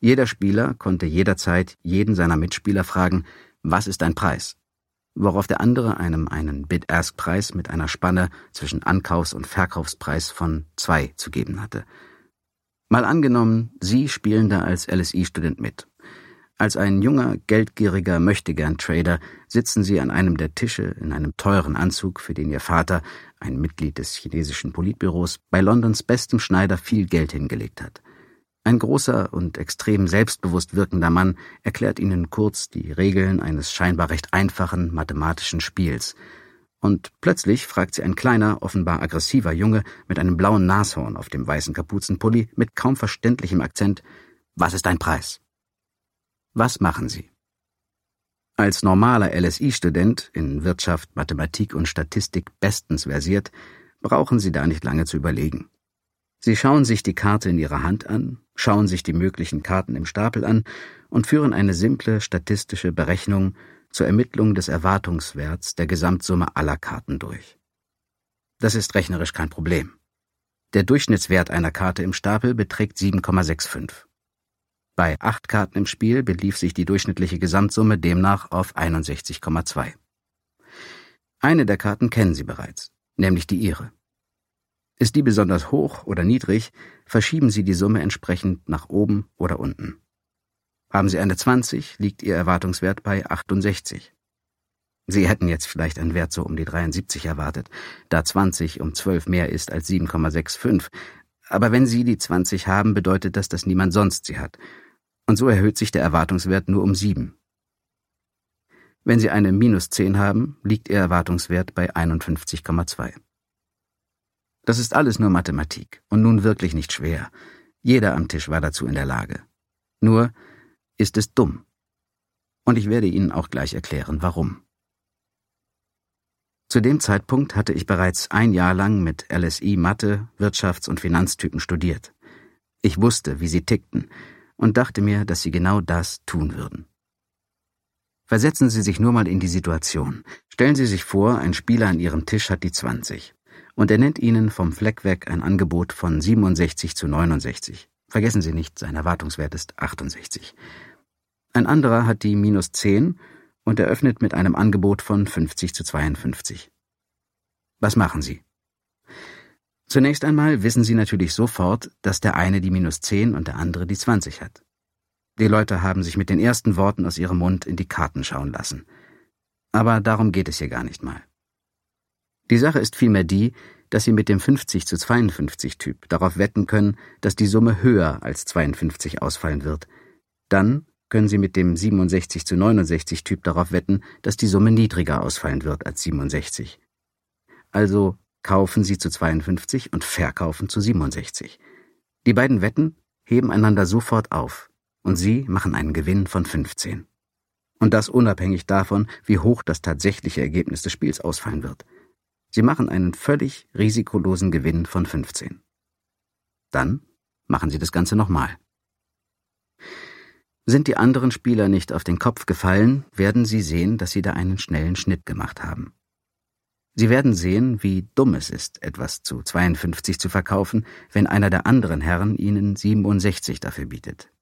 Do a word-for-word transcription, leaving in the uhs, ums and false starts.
Jeder Spieler konnte jederzeit jeden seiner Mitspieler fragen, was ist dein Preis? Worauf der andere einem einen Bid-Ask-Preis mit einer Spanne zwischen Ankaufs- und Verkaufspreis von zwei zu geben hatte. Mal angenommen, Sie spielen da als L S I-Student mit. Als ein junger, geldgieriger Möchtegern-Trader sitzen Sie an einem der Tische in einem teuren Anzug, für den Ihr Vater, ein Mitglied des chinesischen Politbüros, bei Londons bestem Schneider viel Geld hingelegt hat. Ein großer und extrem selbstbewusst wirkender Mann erklärt Ihnen kurz die Regeln eines scheinbar recht einfachen mathematischen Spiels. Und plötzlich fragt Sie ein kleiner, offenbar aggressiver Junge mit einem blauen Nashorn auf dem weißen Kapuzenpulli mit kaum verständlichem Akzent, »Was ist dein Preis?« Was machen Sie? Als normaler L S I-Student, in Wirtschaft, Mathematik und Statistik bestens versiert, brauchen Sie da nicht lange zu überlegen. Sie schauen sich die Karte in Ihrer Hand an, schauen sich die möglichen Karten im Stapel an und führen eine simple statistische Berechnung zur Ermittlung des Erwartungswerts der Gesamtsumme aller Karten durch. Das ist rechnerisch kein Problem. Der Durchschnittswert einer Karte im Stapel beträgt sieben Komma fünfundsechzig. Bei acht Karten im Spiel belief sich die durchschnittliche Gesamtsumme demnach auf einundsechzig Komma zwei. Eine der Karten kennen Sie bereits, nämlich die Ihre. Ist die besonders hoch oder niedrig, verschieben Sie die Summe entsprechend nach oben oder unten. Haben Sie eine zwanzig, liegt Ihr Erwartungswert bei achtundsechzig. Sie hätten jetzt vielleicht einen Wert so um die dreiundsiebzig erwartet, da zwanzig um zwölf mehr ist als sieben Komma fünfundsechzig. Aber wenn Sie die zwanzig haben, bedeutet das, dass niemand sonst sie hat. Und so erhöht sich der Erwartungswert nur um sieben. Wenn Sie eine minus zehn haben, liegt Ihr Erwartungswert bei einundfünfzig Komma zwei. Das ist alles nur Mathematik und nun wirklich nicht schwer. Jeder am Tisch war dazu in der Lage. Nur ist es dumm. Und ich werde Ihnen auch gleich erklären, warum. Zu dem Zeitpunkt hatte ich bereits ein Jahr lang mit L S I Mathe, Wirtschafts- und Finanztypen studiert. Ich wusste, wie sie tickten und dachte mir, dass sie genau das tun würden. Versetzen Sie sich nur mal in die Situation. Stellen Sie sich vor, ein Spieler an Ihrem Tisch hat die zwanzig. Und er nennt Ihnen vom Fleck weg ein Angebot von siebenundsechzig zu neunundsechzig. Vergessen Sie nicht, sein Erwartungswert ist achtundsechzig. Ein anderer hat die minus zehn und eröffnet mit einem Angebot von fünfzig zu zweiundfünfzig. Was machen Sie? Zunächst einmal wissen Sie natürlich sofort, dass der eine die minus zehn und der andere die zwanzig hat. Die Leute haben sich mit den ersten Worten aus ihrem Mund in die Karten schauen lassen. Aber darum geht es hier gar nicht mal. Die Sache ist vielmehr die, dass Sie mit dem fünfzig zu zweiundfünfzig Typ darauf wetten können, dass die Summe höher als zweiundfünfzig ausfallen wird. Dann können Sie mit dem siebenundsechzig zu neunundsechzig Typ darauf wetten, dass die Summe niedriger ausfallen wird als siebenundsechzig. Also kaufen Sie zu zweiundfünfzig und verkaufen zu siebenundsechzig. Die beiden Wetten heben einander sofort auf und Sie machen einen Gewinn von fünfzehn. Und das unabhängig davon, wie hoch das tatsächliche Ergebnis des Spiels ausfallen wird. Sie machen einen völlig risikolosen Gewinn von fünfzehn. Dann machen Sie das Ganze nochmal. Sind die anderen Spieler nicht auf den Kopf gefallen, werden Sie sehen, dass Sie da einen schnellen Schnitt gemacht haben. Sie werden sehen, wie dumm es ist, etwas zu zweiundfünfzig zu verkaufen, wenn einer der anderen Herren Ihnen siebenundsechzig dafür bietet.